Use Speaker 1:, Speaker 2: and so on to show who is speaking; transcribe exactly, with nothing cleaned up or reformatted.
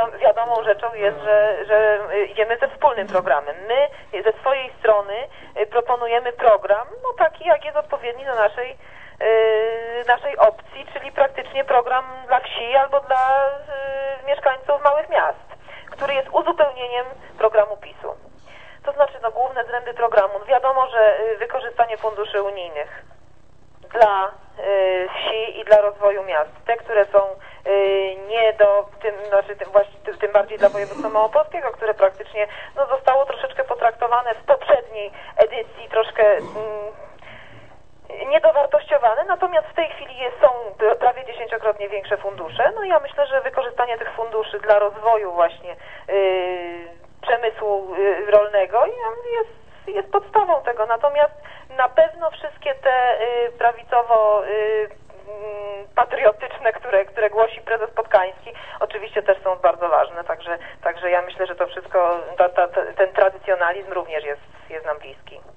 Speaker 1: wiadom, wiadomą rzeczą jest, że, że idziemy ze wspólnym programem. My ze swojej strony proponujemy program, no taki jak jest odpowiedni do naszej, yy, naszej opcji, czyli praktycznie program dla wsi albo dla yy, mieszkańców małych miast, który jest uzupełnieniem programu PiSu. To znaczy, no, główne zręby programu. No, wiadomo, że y, wykorzystanie funduszy unijnych dla y, wsi i dla rozwoju miast. Te, które są y, nie do, tym, znaczy tym, właśnie, tym, tym bardziej dla województwa małopolskiego, które praktycznie no, zostało troszeczkę potraktowane w poprzedniej edycji, troszkę mm, niedowartościowane, natomiast w tej chwili jest, są prawie dziesięciokrotnie większe fundusze. No ja myślę, że wykorzystanie tych funduszy dla rozwoju właśnie y, przemysłu y, rolnego jest, jest podstawą tego. Natomiast na pewno wszystkie te y, prawicowo y, y, patriotyczne, które, które głosi prezes Podkański, oczywiście też są bardzo ważne. Także, także ja myślę, że to wszystko, ta, ta, ten tradycjonalizm również jest, jest nam bliski.